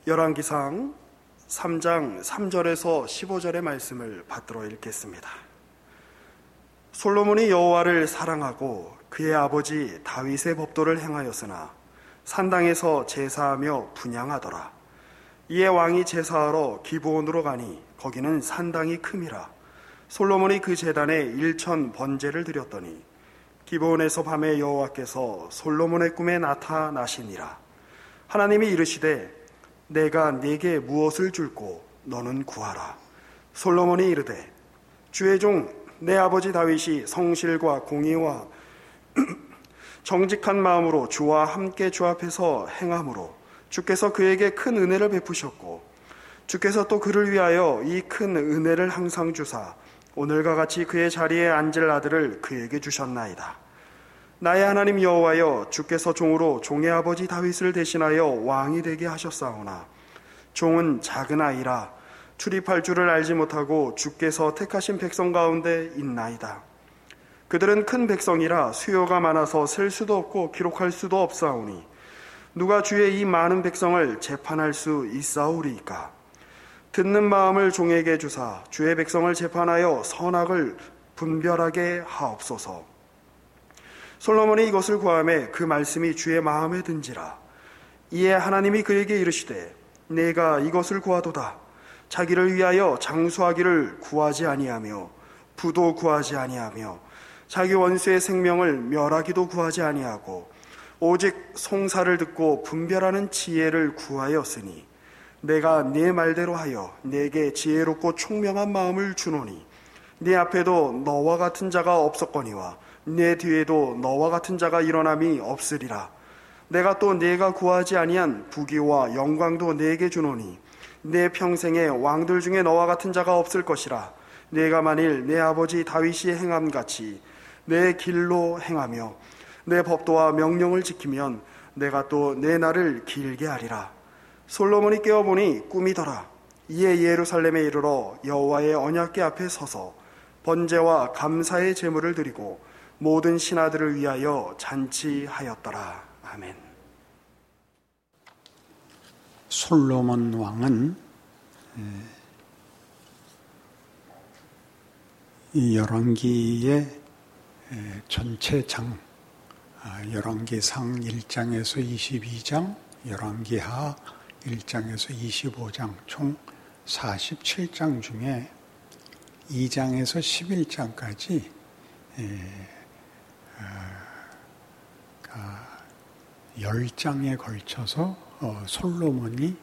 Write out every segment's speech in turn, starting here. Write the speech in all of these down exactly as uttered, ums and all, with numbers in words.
열왕기상 삼 장 삼 절에서 십오 절의 말씀을 받들어 읽겠습니다. 솔로몬이 여호와를 사랑하고 그의 아버지 다윗의 법도를 행하였으나 산당에서 제사하며 분향하더라. 이에 왕이 제사하러 기브온으로 가니 거기는 산당이 큼이라. 솔로몬이 그 제단에 일천 번제를 드렸더니 기브온에서 밤에 여호와께서 솔로몬의 꿈에 나타나시니라. 하나님이 이르시되 내가 네게 무엇을 줄꼬 너는 구하라. 솔로몬이 이르되 주의 종 내 아버지 다윗이 성실과 공의와 정직한 마음으로 주와 함께 주 앞에서 행함으로 주께서 그에게 큰 은혜를 베푸셨고 주께서 또 그를 위하여 이 큰 은혜를 항상 주사 오늘과 같이 그의 자리에 앉을 아들을 그에게 주셨나이다. 나의 하나님 여호와여, 주께서 종으로 종의 아버지 다윗을 대신하여 왕이 되게 하셨사오나 종은 작은 아이라 출입할 줄을 알지 못하고 주께서 택하신 백성 가운데 있나이다. 그들은 큰 백성이라 수요가 많아서 셀 수도 없고 기록할 수도 없사오니 누가 주의 이 많은 백성을 재판할 수 있사오리이까. 듣는 마음을 종에게 주사 주의 백성을 재판하여 선악을 분별하게 하옵소서. 솔로몬이 이것을 구하매 그 말씀이 주의 마음에 든지라. 이에 하나님이 그에게 이르시되 내가 이것을 구하도다. 자기를 위하여 장수하기를 구하지 아니하며 부도 구하지 아니하며 자기 원수의 생명을 멸하기도 구하지 아니하고 오직 송사를 듣고 분별하는 지혜를 구하였으니 내가 네 말대로 하여 내게 지혜롭고 총명한 마음을 주노니 네 앞에도 너와 같은 자가 없었거니와 내 뒤에도 너와 같은 자가 일어남이 없으리라. 내가 또 네가 구하지 아니한 부귀와 영광도 네게 주노니 내 평생에 왕들 중에 너와 같은 자가 없을 것이라. 네가 만일 내 아버지 다윗이 행함같이 내 길로 행하며 내 법도와 명령을 지키면 내가 또 내 날을 길게 하리라. 솔로몬이 깨어보니 꿈이더라. 이에 예루살렘에 이르러 여호와의 언약궤 앞에 서서 번제와 감사의 제물을 드리고 모든 신하들을 위하여 잔치하였더라. 아멘. 솔로몬 왕은 이 열왕기의 전체 장, 열왕기상 일 장에서 이십이 장, 열왕기하 일 장에서 이십오 장, 총 사십칠 장 중에 이 장에서 십일 장까지 열 장에 걸쳐서 솔로몬이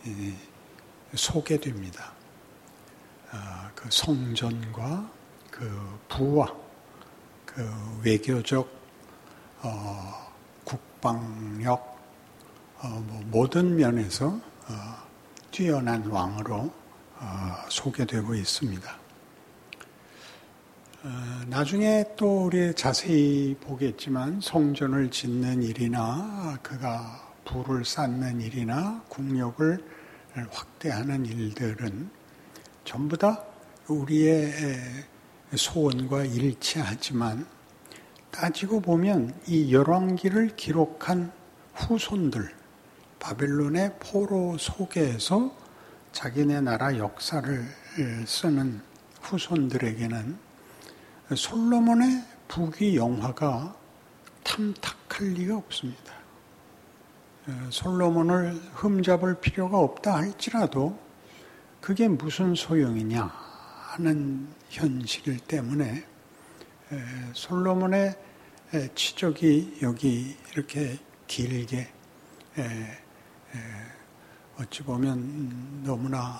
소개됩니다. 그 성전과 그 부와 그 외교적, 어, 국방력, 어, 뭐 모든 면에서 어, 뛰어난 왕으로 어, 소개되고 있습니다. 어, 나중에 또 우리 자세히 보겠지만 성전을 짓는 일이나 그가 부를 쌓는 일이나 국력을 확대하는 일들은 전부 다 우리의 소원과 일치하지만 따지고 보면 이 열왕기를 기록한 후손들, 바벨론의 포로 속에서 자기네 나라 역사를 쓰는 후손들에게는 솔로몬의 부귀 영화가 탐탁할 리가 없습니다. 솔로몬을 흠잡을 필요가 없다 할지라도 그게 무슨 소용이냐 하는 현실 때문에 솔로몬의 치적이 여기 이렇게 길게 어찌 보면 너무나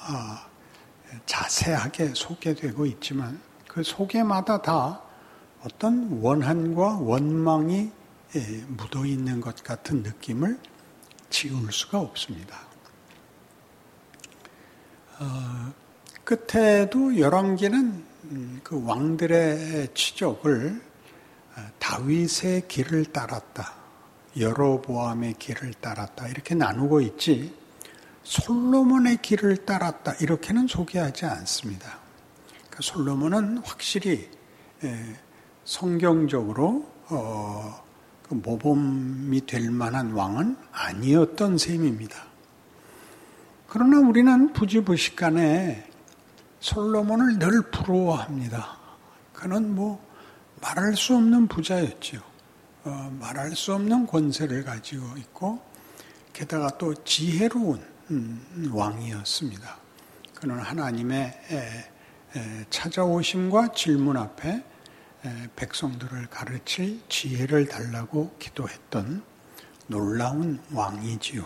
자세하게 소개되고 있지만 그 소개마다 다 어떤 원한과 원망이 묻어 있는 것 같은 느낌을 지울 수가 없습니다. 어, 끝에도 열왕기는 그 왕들의 치적을 다윗의 길을 따랐다, 여로보암의 길을 따랐다 이렇게 나누고 있지 솔로몬의 길을 따랐다 이렇게는 소개하지 않습니다. 그러니까 솔로몬은 확실히 성경적으로 어, 그 모범이 될 만한 왕은 아니었던 셈입니다. 그러나 우리는 부지부식간에 솔로몬을 늘 부러워합니다. 그는 뭐 말할 수 없는 부자였죠. 어, 말할 수 없는 권세를 가지고 있고 게다가 또 지혜로운 음, 왕이었습니다. 그는 하나님의 에, 에, 찾아오심과 질문 앞에 에, 백성들을 가르칠 지혜를 달라고 기도했던 놀라운 왕이지요.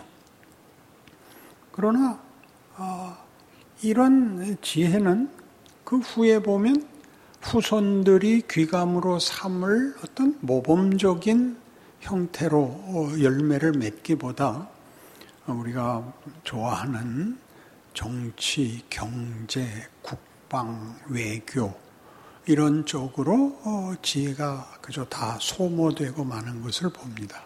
그러나 어, 이런 지혜는 그 후에 보면 후손들이 귀감으로 삼을 어떤 모범적인 형태로 열매를 맺기보다 우리가 좋아하는 정치, 경제, 국방, 외교 이런 쪽으로 지혜가 그저 다 소모되고 마는 것을 봅니다.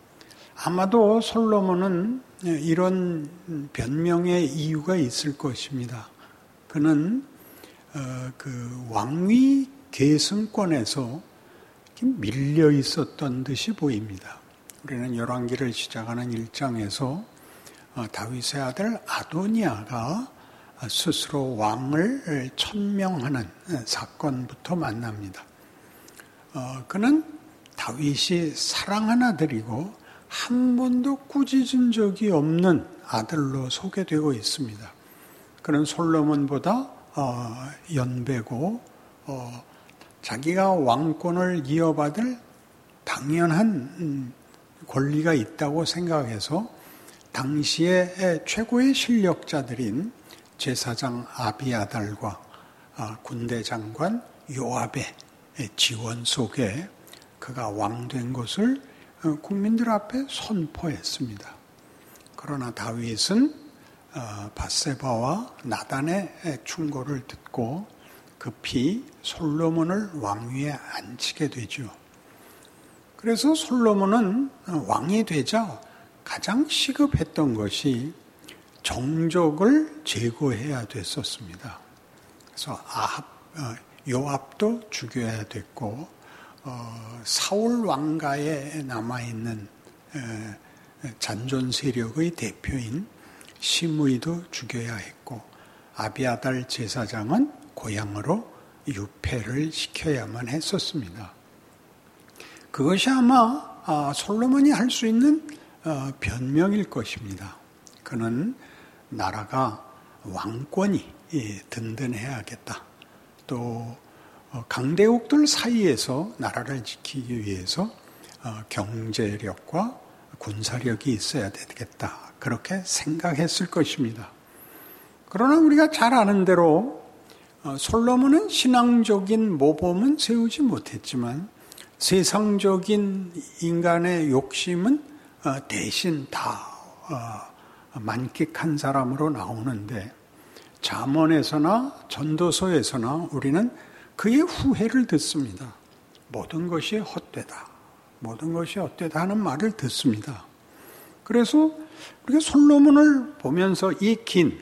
아마도 솔로몬은 이런 변명의 이유가 있을 것입니다. 그는 어, 그 왕위 계승권에서 밀려 있었던 듯이 보입니다. 우리는 열왕기를 시작하는 일 장에서 어, 다윗의 아들 아도니아가 스스로 왕을 천명하는 사건부터 만납니다. 어, 그는 다윗이 사랑한 아들이고 한 번도 꾸짖은 적이 없는 아들로 소개되고 있습니다. 그는 솔로몬보다 어, 연배고 어, 자기가 왕권을 이어받을 당연한 음, 권리가 있다고 생각해서 당시의 최고의 실력자들인 제사장 아비아달과 아, 군대 장관 요압의 지원 속에 그가 왕된 것을 국민들 앞에 선포했습니다. 그러나 다윗은 밧세바와 나단의 충고를 듣고 급히 솔로몬을 왕위에 앉히게 되죠. 그래서 솔로몬은 왕이 되자 가장 시급했던 것이 정적을 제거해야 됐었습니다. 그래서 아합, 요압도 죽여야 됐고 어, 사울 왕가에 남아있는 에, 잔존 세력의 대표인 시므이도 죽여야 했고 아비아달 제사장은 고향으로 유폐를 시켜야만 했었습니다. 그것이 아마 아, 솔로몬이 할 수 있는 어, 변명일 것입니다. 그는 나라가 왕권이 예, 든든해야겠다. 또 어, 강대국들 사이에서 나라를 지키기 위해서 어, 경제력과 군사력이 있어야 되겠다. 그렇게 생각했을 것입니다. 그러나 우리가 잘 아는 대로 어, 솔로몬은 신앙적인 모범은 세우지 못했지만 세상적인 인간의 욕심은 어, 대신 다 어, 만끽한 사람으로 나오는데 잠언에서나 전도서에서나 우리는 그의 후회를 듣습니다. 모든 것이 헛되다. 모든 것이 헛되다 하는 말을 듣습니다. 그래서 우리가 솔로몬을 보면서 이 긴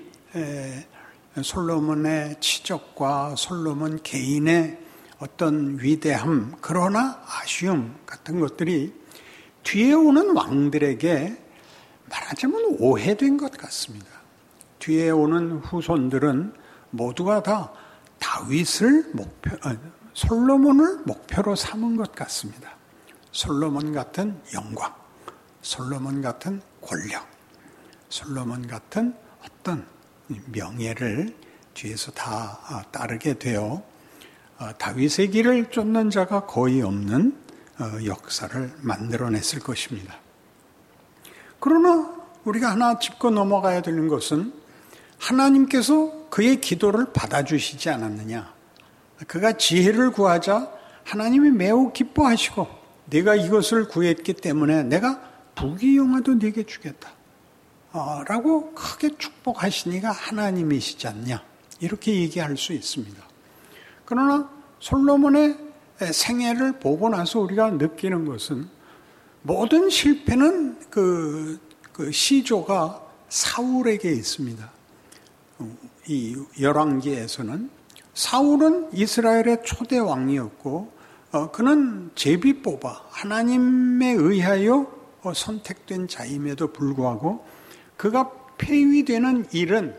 솔로몬의 치적과 솔로몬 개인의 어떤 위대함, 그러나 아쉬움 같은 것들이 뒤에 오는 왕들에게 말하자면 오해된 것 같습니다. 뒤에 오는 후손들은 모두가 다 다윗을 목표, 아, 솔로몬을 목표로 삼은 것 같습니다. 솔로몬 같은 영광, 솔로몬 같은 권력, 솔로몬 같은 어떤 명예를 뒤에서 다 따르게 되어 다윗의 길을 쫓는 자가 거의 없는 역사를 만들어냈을 것입니다. 그러나 우리가 하나 짚고 넘어가야 되는 것은 하나님께서 그의 기도를 받아주시지 않았느냐. 그가 지혜를 구하자 하나님이 매우 기뻐하시고 네가 이것을 구했기 때문에 내가 부귀영화도 네게 주겠다. 라고 크게 축복하시니가 하나님이시지 않냐. 이렇게 얘기할 수 있습니다. 그러나 솔로몬의 생애를 보고 나서 우리가 느끼는 것은 모든 실패는 그, 그 시조가 사울에게 있습니다. 이 열왕기에서는 사울은 이스라엘의 초대 왕이었고 어, 그는 제비 뽑아 하나님에 의하여 선택된 자임에도 불구하고 그가 폐위되는 일은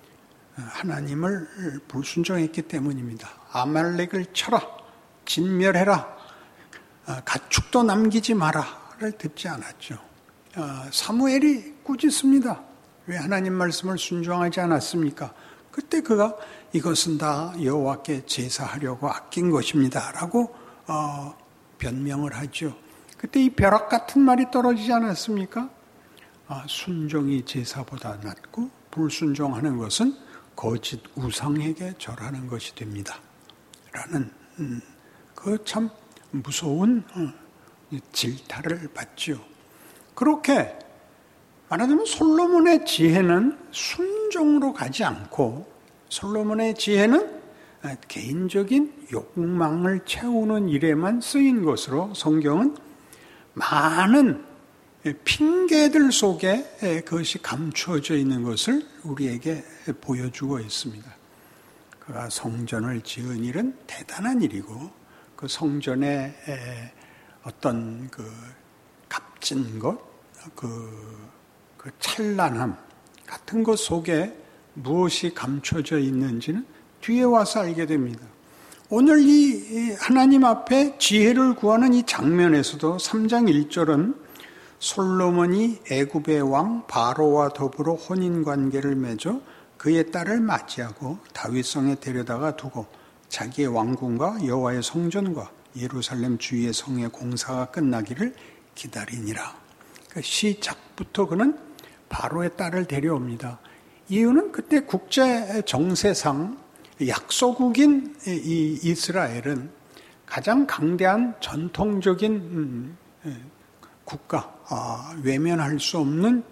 하나님을 불순종했기 때문입니다. 아말렉을 쳐라, 진멸해라, 가축도 남기지 마라를 듣지 않았죠. 사무엘이 꾸짖습니다. 왜 하나님 말씀을 순종하지 않았습니까? 그때 그가 이것은 다 여호와께 제사하려고 아낀 것입니다 라고 어, 변명을 하죠. 그때 이 벼락 같은 말이 떨어지지 않았습니까? 아, 순종이 제사보다 낫고 불순종하는 것은 거짓 우상에게 절하는 것이 됩니다 라는 음, 그 참 무서운 어, 질타를 받죠. 그렇게 말하자면 솔로몬의 지혜는 순종으로 가지 않고 솔로몬의 지혜는 개인적인 욕망을 채우는 일에만 쓰인 것으로 성경은 많은 핑계들 속에 그것이 감추어져 있는 것을 우리에게 보여주고 있습니다. 그가 성전을 지은 일은 대단한 일이고 그 성전의 어떤 그 값진 것, 그, 그 찬란함 같은 것 속에 무엇이 감춰져 있는지는 뒤에 와서 알게 됩니다. 오늘 이 하나님 앞에 지혜를 구하는 이 장면에서도 삼 장 일 절은 솔로몬이 애굽의 왕 바로와 더불어 혼인관계를 맺어 그의 딸을 맞이하고 다윗성에 데려다가 두고 자기의 왕궁과 여호와의 성전과 예루살렘 주위의 성의 공사가 끝나기를 기다리니라. 그 시작부터 그는 바로의 딸을 데려옵니다. 이유는 그때 국제 정세상 약소국인 이 이스라엘은 가장 강대한 전통적인 국가, 외면할 수 없는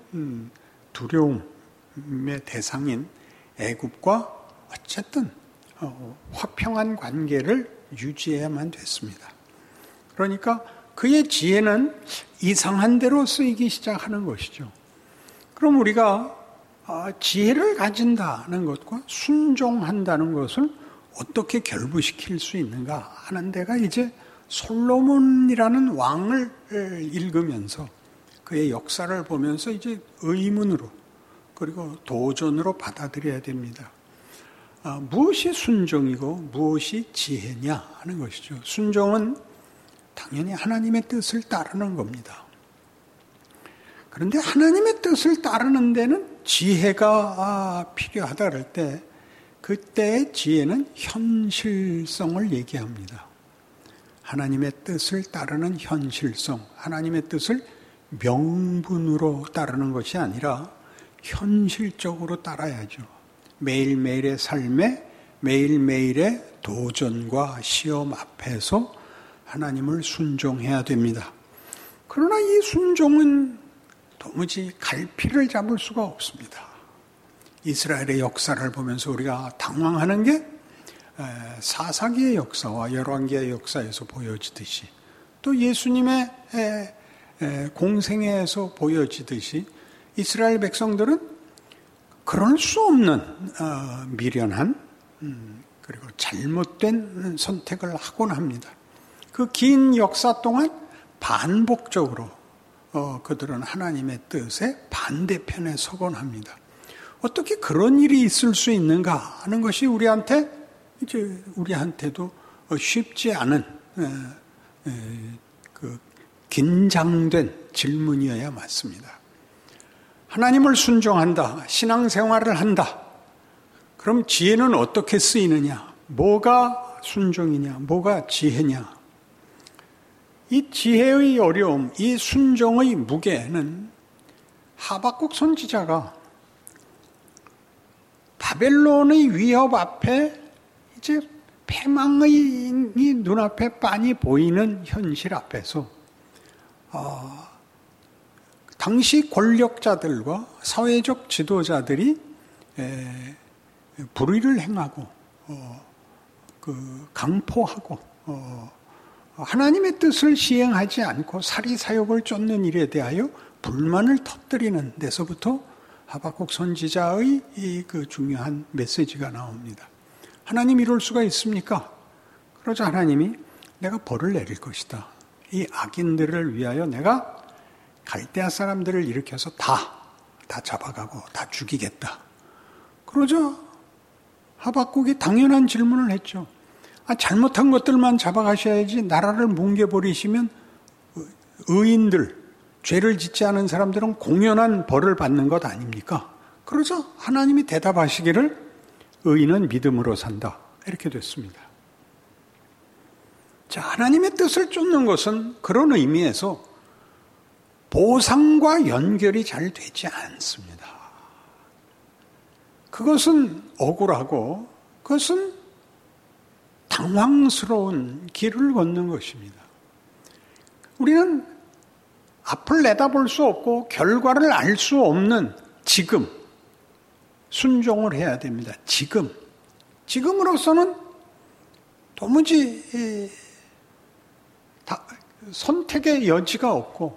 두려움의 대상인 애굽과 어쨌든 화평한 관계를 유지해야만 됐습니다. 그러니까 그의 지혜는 이상한 대로 쓰이기 시작하는 것이죠. 그럼 우리가 지혜를 가진다는 것과 순종한다는 것을 어떻게 결부시킬 수 있는가 하는 데가 이제 솔로몬이라는 왕을 읽으면서 그의 역사를 보면서 이제 의문으로 그리고 도전으로 받아들여야 됩니다. 아, 무엇이 순종이고 무엇이 지혜냐 하는 것이죠. 순종은 당연히 하나님의 뜻을 따르는 겁니다. 그런데 하나님의 뜻을 따르는 데는 지혜가 필요하다 그럴 때 그때의 지혜는 현실성을 얘기합니다. 하나님의 뜻을 따르는 현실성, 하나님의 뜻을 명분으로 따르는 것이 아니라 현실적으로 따라야죠. 매일매일의 삶에 매일매일의 도전과 시험 앞에서 하나님을 순종해야 됩니다. 그러나 이 순종은 도무지 갈피를 잡을 수가 없습니다. 이스라엘의 역사를 보면서 우리가 당황하는 게 사사기의 역사와 열왕기의 역사에서 보여지듯이 또 예수님의 공생애에서 보여지듯이 이스라엘 백성들은 그럴 수 없는 미련한 그리고 잘못된 선택을 하곤 합니다. 그 긴 역사 동안 반복적으로 그들은 하나님의 뜻에 반대편에 서곤 합니다. 어떻게 그런 일이 있을 수 있는가 하는 것이 우리한테 이제 우리한테도 쉽지 않은 그 긴장된 질문이어야 맞습니다. 하나님을 순종한다, 신앙생활을 한다. 그럼 지혜는 어떻게 쓰이느냐? 뭐가 순종이냐? 뭐가 지혜냐? 이 지혜의 어려움, 이 순종의 무게는 하박국 선지자가 바벨론의 위협 앞에 이제 패망의 눈앞에 빤히 보이는 현실 앞에서 어, 당시 권력자들과 사회적 지도자들이 에, 불의를 행하고 어, 그 강포하고 어, 하나님의 뜻을 시행하지 않고 사리사욕을 쫓는 일에 대하여 불만을 터뜨리는 데서부터 하박국 선지자의 이 그 중요한 메시지가 나옵니다. 하나님 이럴 수가 있습니까? 그러자 하나님이 내가 벌을 내릴 것이다. 이 악인들을 위하여 내가 갈대아 사람들을 일으켜서 다 다 잡아가고 다 죽이겠다. 그러자 하박국이 당연한 질문을 했죠. 아, 잘못한 것들만 잡아가셔야지 나라를 뭉개버리시면 의인들, 죄를 짓지 않은 사람들은 공연한 벌을 받는 것 아닙니까? 그러자 하나님이 대답하시기를 의인은 믿음으로 산다. 이렇게 됐습니다. 자, 하나님의 뜻을 쫓는 것은 그런 의미에서 보상과 연결이 잘 되지 않습니다. 그것은 억울하고 그것은 당황스러운 길을 걷는 것입니다. 우리는 앞을 내다볼 수 없고 결과를 알 수 없는 지금 순종을 해야 됩니다. 지금. 지금으로서는 도무지 선택의 여지가 없고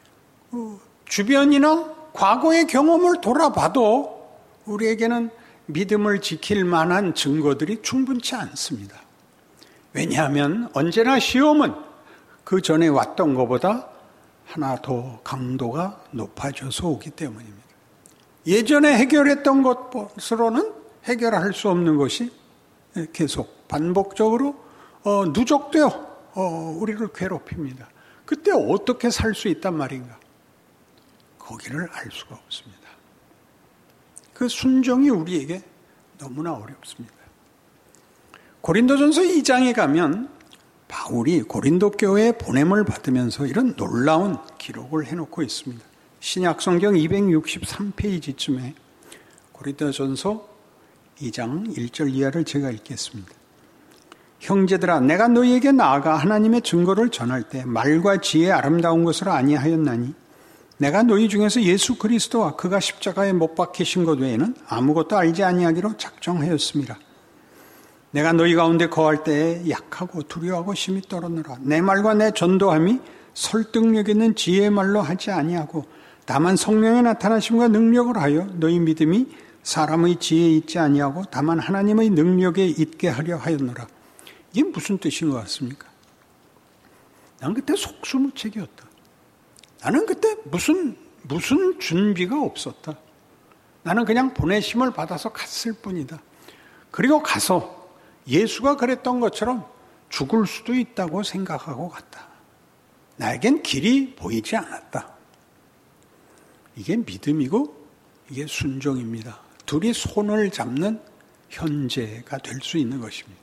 주변이나 과거의 경험을 돌아봐도 우리에게는 믿음을 지킬 만한 증거들이 충분치 않습니다. 왜냐하면 언제나 시험은 그 전에 왔던 것보다 하나 더 강도가 높아져서 오기 때문입니다. 예전에 해결했던 것으로는 해결할 수 없는 것이 계속 반복적으로 어, 누적되어 어, 우리를 괴롭힙니다. 그때 어떻게 살 수 있단 말인가? 거기를 알 수가 없습니다. 그 순종이 우리에게 너무나 어렵습니다. 고린도전서 이 장에 가면 바울이 고린도 교회에 보냄을 받으면서 이런 놀라운 기록을 해놓고 있습니다. 신약성경 이백육십삼 페이지쯤에 고린도전서 이 장 일 절 이하를 제가 읽겠습니다. 형제들아, 내가 너희에게 나아가 하나님의 증거를 전할 때 말과 지혜의 아름다운 것을 아니하였나니 내가 너희 중에서 예수 그리스도와 그가 십자가에 못 박히신 것 외에는 아무것도 알지 아니하기로 작정하였습니다. 내가 너희 가운데 거할 때에 약하고 두려워하고 심히 떨었노라. 내 말과 내 전도함이 설득력 있는 지혜의 말로 하지 아니하고 다만 성령의 나타나심과 능력을 하여 너희 믿음이 사람의 지혜에 있지 아니하고 다만 하나님의 능력에 있게 하려 하였노라. 이게 무슨 뜻인 것 같습니까? 난 그때 속수무책이었다. 나는 그때 무슨 무슨 준비가 없었다. 나는 그냥 보내심을 받아서 갔을 뿐이다. 그리고 가서 예수가 그랬던 것처럼 죽을 수도 있다고 생각하고 갔다. 나에겐 길이 보이지 않았다. 이게 믿음이고 이게 순종입니다. 둘이 손을 잡는 현재가 될 수 있는 것입니다.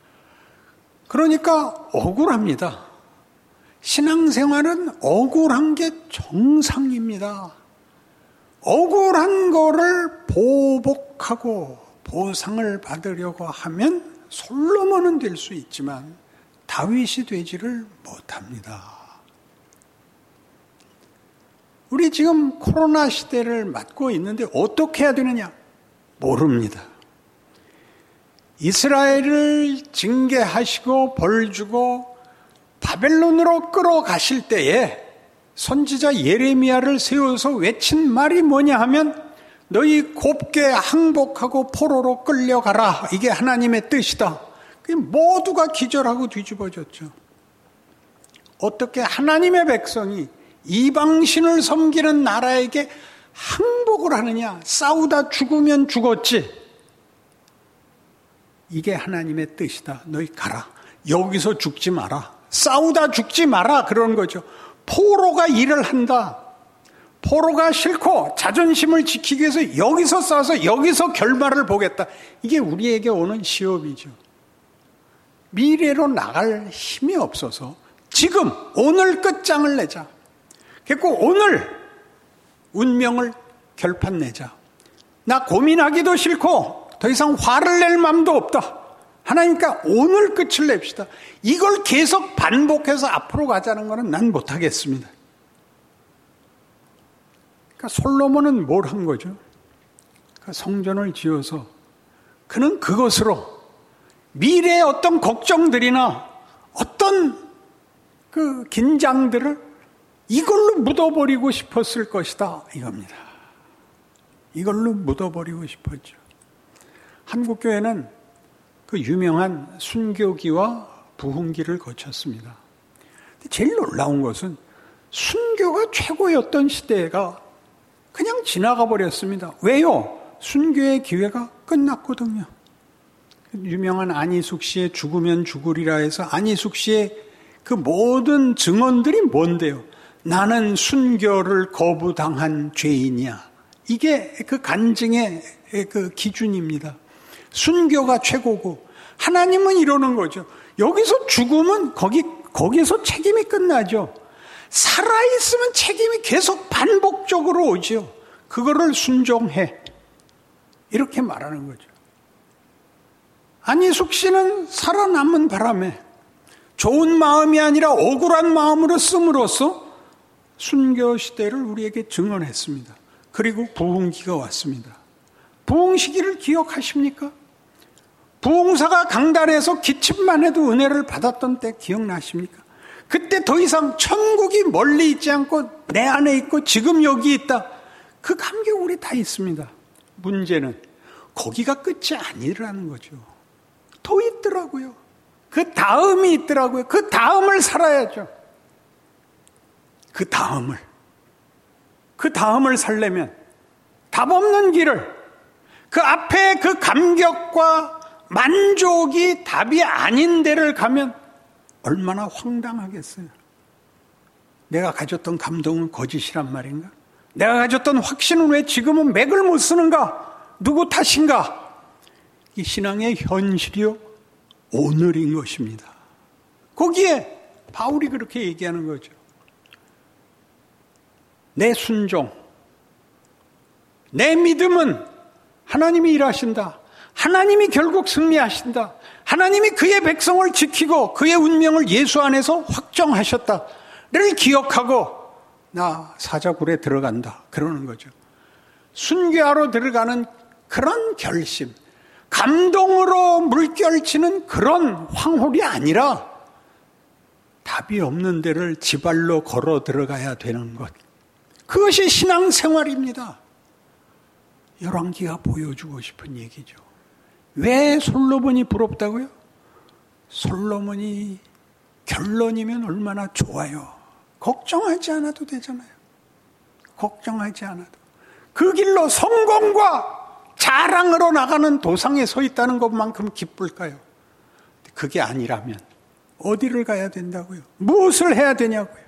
그러니까 억울합니다. 신앙생활은 억울한 게 정상입니다. 억울한 거를 보복하고 보상을 받으려고 하면 솔로몬은 될 수 있지만 다윗이 되지를 못합니다. 우리 지금 코로나 시대를 맞고 있는데 어떻게 해야 되느냐? 모릅니다. 이스라엘을 징계하시고 벌 주고 바벨론으로 끌어가실 때에 선지자 예레미야를 세워서 외친 말이 뭐냐 하면 너희 곱게 항복하고 포로로 끌려가라. 이게 하나님의 뜻이다. 모두가 기절하고 뒤집어졌죠. 어떻게 하나님의 백성이 이방신을 섬기는 나라에게 항복을 하느냐. 싸우다 죽으면 죽었지. 이게 하나님의 뜻이다. 너희 가라. 여기서 죽지 마라. 싸우다 죽지 마라. 그런 거죠. 포로가 일을 한다. 포로가 싫고 자존심을 지키기 위해서 여기서 싸워서 여기서 결말을 보겠다. 이게 우리에게 오는 시험이죠. 미래로 나갈 힘이 없어서 지금 오늘 끝장을 내자. 그리고 오늘 운명을 결판 내자. 나 고민하기도 싫고 더 이상 화를 낼 마음도 없다. 하나님께 오늘 끝을 냅시다. 이걸 계속 반복해서 앞으로 가자는 것은 난 못하겠습니다. 그러니까 솔로몬은 뭘 한 거죠? 그러니까 성전을 지어서 그는 그것으로 미래의 어떤 걱정들이나 어떤 그 긴장들을 이걸로 묻어버리고 싶었을 것이다. 이겁니다. 이걸로 묻어버리고 싶었죠. 한국교회는 그 유명한 순교기와 부흥기를 거쳤습니다. 제일 놀라운 것은 순교가 최고였던 시대가 그냥 지나가 버렸습니다. 왜요? 순교의 기회가 끝났거든요. 유명한 안희숙 씨의 죽으면 죽으리라 해서 안희숙 씨의 그 모든 증언들이 뭔데요? 나는 순교를 거부당한 죄인이야. 이게 그 간증의 그 기준입니다. 순교가 최고고, 하나님은 이러는 거죠. 여기서 죽으면 거기, 거기서 책임이 끝나죠. 살아있으면 책임이 계속 반복적으로 오죠. 그거를 순종해. 이렇게 말하는 거죠. 안희숙 씨는 살아남은 바람에 좋은 마음이 아니라 억울한 마음으로 씀으로써 순교 시대를 우리에게 증언했습니다. 그리고 부흥기가 왔습니다. 부흥 시기를 기억하십니까? 부흥사가 강단에서 기침만 해도 은혜를 받았던 때 기억나십니까? 그때 더 이상 천국이 멀리 있지 않고 내 안에 있고 지금 여기 있다. 그 감격 우리 다 있습니다. 문제는 거기가 끝이 아니라는 거죠. 더 있더라고요. 그 다음이 있더라고요. 그 다음을 살아야죠. 그 다음을. 그 다음을 살려면 답 없는 길을, 그 앞에 그 감격과 만족이 답이 아닌 데를 가면 얼마나 황당하겠어요. 내가 가졌던 감동은 거짓이란 말인가? 내가 가졌던 확신은 왜 지금은 맥을 못 쓰는가? 누구 탓인가? 이 신앙의 현실이요, 오늘인 것입니다. 거기에 바울이 그렇게 얘기하는 거죠. 내 순종, 내 믿음은 하나님이 일하신다. 하나님이 결국 승리하신다. 하나님이 그의 백성을 지키고 그의 운명을 예수 안에서 확정하셨다를 기억하고 나 사자굴에 들어간다. 그러는 거죠. 순교하러 들어가는 그런 결심, 감동으로 물결치는 그런 황홀이 아니라 답이 없는 데를 지발로 걸어 들어가야 되는 것. 그것이 신앙생활입니다. 열왕기가 보여주고 싶은 얘기죠. 왜 솔로몬이 부럽다고요? 솔로몬이 결론이면 얼마나 좋아요. 걱정하지 않아도 되잖아요. 걱정하지 않아도. 그 길로 성공과 자랑으로 나가는 도상에 서 있다는 것만큼 기쁠까요? 그게 아니라면 어디를 가야 된다고요? 무엇을 해야 되냐고요?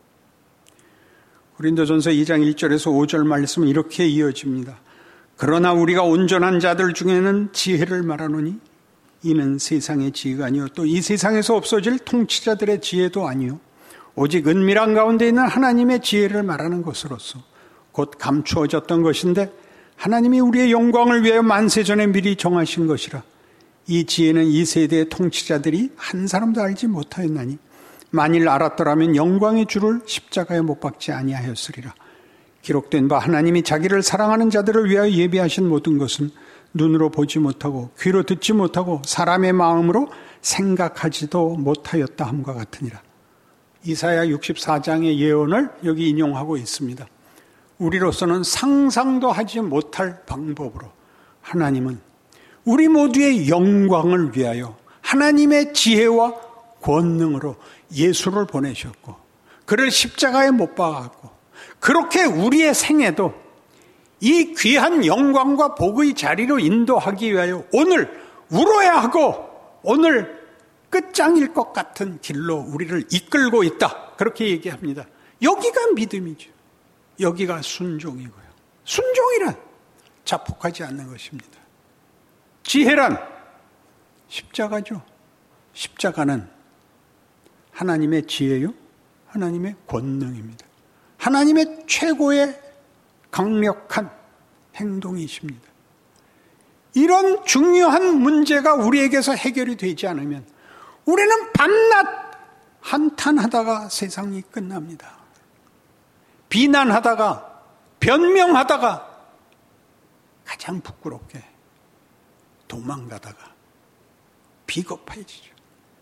고린도전서 이 장 일 절에서 오 절 말씀은 이렇게 이어집니다. 그러나 우리가 온전한 자들 중에는 지혜를 말하노니 이는 세상의 지혜가 아니요 또 이 세상에서 없어질 통치자들의 지혜도 아니요 오직 은밀한 가운데 있는 하나님의 지혜를 말하는 것으로서 곧 감추어졌던 것인데 하나님이 우리의 영광을 위하여 만세전에 미리 정하신 것이라. 이 지혜는 이 세대의 통치자들이 한 사람도 알지 못하였나니 만일 알았더라면 영광의 주를 십자가에 못 박지 아니하였으리라. 기록된 바 하나님이 자기를 사랑하는 자들을 위하여 예비하신 모든 것은 눈으로 보지 못하고 귀로 듣지 못하고 사람의 마음으로 생각하지도 못하였다 함과 같으니라. 이사야 육십사 장의 예언을 여기 인용하고 있습니다. 우리로서는 상상도 하지 못할 방법으로 하나님은 우리 모두의 영광을 위하여 하나님의 지혜와 권능으로 예수를 보내셨고 그를 십자가에 못 박았고 그렇게 우리의 생애도 이 귀한 영광과 복의 자리로 인도하기 위하여 오늘 울어야 하고 오늘 끝장일 것 같은 길로 우리를 이끌고 있다. 그렇게 얘기합니다. 여기가 믿음이죠. 여기가 순종이고요. 순종이란 자폭하지 않는 것입니다. 지혜란 십자가죠. 십자가는 하나님의 지혜요, 하나님의 권능입니다. 하나님의 최고의 강력한 행동이십니다. 이런 중요한 문제가 우리에게서 해결이 되지 않으면 우리는 밤낮 한탄하다가 세상이 끝납니다. 비난하다가 변명하다가 가장 부끄럽게 도망가다가 비겁해지죠.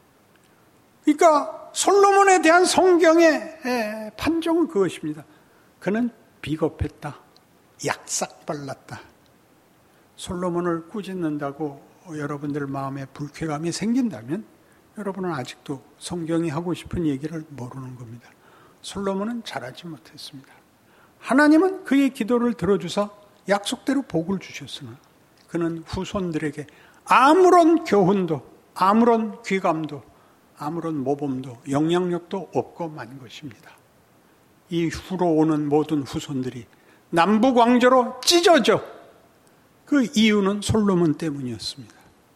그러니까 솔로몬에 대한 성경의 판정은 그것입니다. 그는 비겁했다. 약삭 발랐다. 솔로몬을 꾸짖는다고 여러분들 마음에 불쾌감이 생긴다면 여러분은 아직도 성경이 하고 싶은 얘기를 모르는 겁니다. 솔로몬은 잘하지 못했습니다. 하나님은 그의 기도를 들어주사 약속대로 복을 주셨으나 그는 후손들에게 아무런 교훈도, 아무런 귀감도, 아무런 모범도, 영향력도 없고 만 것입니다. 이 후로 오는 모든 후손들이 남북 왕조로 찢어져. 그 이유는 솔로몬 때문이었습니다.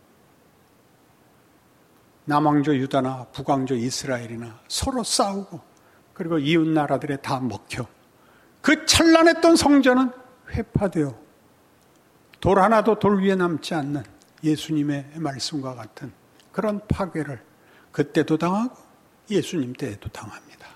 남왕조 유다나 북왕조 이스라엘이나 서로 싸우고 그리고 이웃 나라들에 다 먹혀 그 찬란했던 성전은 회파되어 돌 하나도 돌 위에 남지 않는 예수님의 말씀과 같은 그런 파괴를 그때도 당하고 예수님 때에도 당합니다.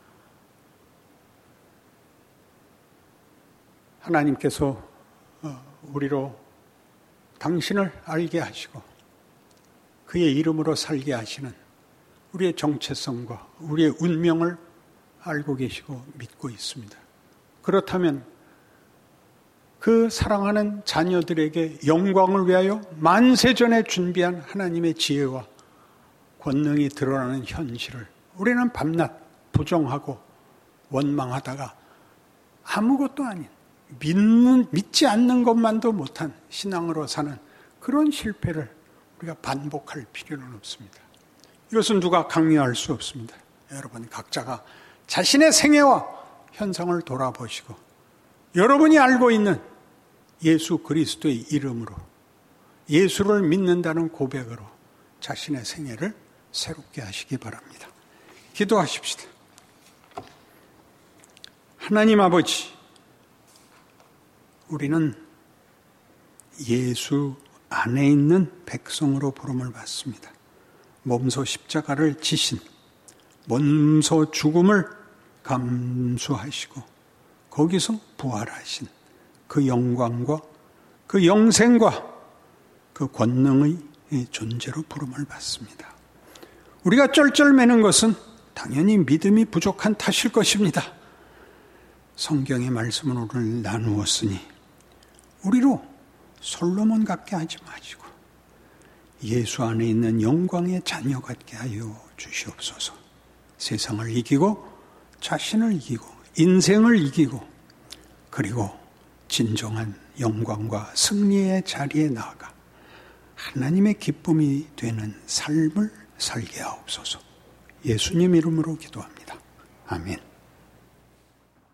하나님께서 우리로 당신을 알게 하시고 그의 이름으로 살게 하시는 우리의 정체성과 우리의 운명을 알고 계시고 믿고 있습니다. 그렇다면 그 사랑하는 자녀들에게 영광을 위하여 만세전에 준비한 하나님의 지혜와 권능이 드러나는 현실을 우리는 밤낮 부정하고 원망하다가 아무것도 아닌 믿는, 믿지 않는 것만도 못한 신앙으로 사는 그런 실패를 우리가 반복할 필요는 없습니다. 이것은 누가 강요할 수 없습니다. 여러분 각자가 자신의 생애와 현상을 돌아보시고 여러분이 알고 있는 예수 그리스도의 이름으로 예수를 믿는다는 고백으로 자신의 생애를 새롭게 하시기 바랍니다. 기도하십시다. 하나님 아버지, 우리는 예수 안에 있는 백성으로 부름을 받습니다. 몸소 십자가를 지신, 몸소 죽음을 감수하시고 거기서 부활하신 그 영광과 그 영생과 그 권능의 존재로 부름을 받습니다. 우리가 쩔쩔매는 것은 당연히 믿음이 부족한 탓일 것입니다. 성경의 말씀을 오늘 나누었으니 우리로 솔로몬 같게 하지 마시고 예수 안에 있는 영광의 자녀 같게 하여 주시옵소서. 세상을 이기고 자신을 이기고 인생을 이기고 그리고 진정한 영광과 승리의 자리에 나아가 하나님의 기쁨이 되는 삶을 살게 하옵소서. 예수님 이름으로 기도합니다. 아멘.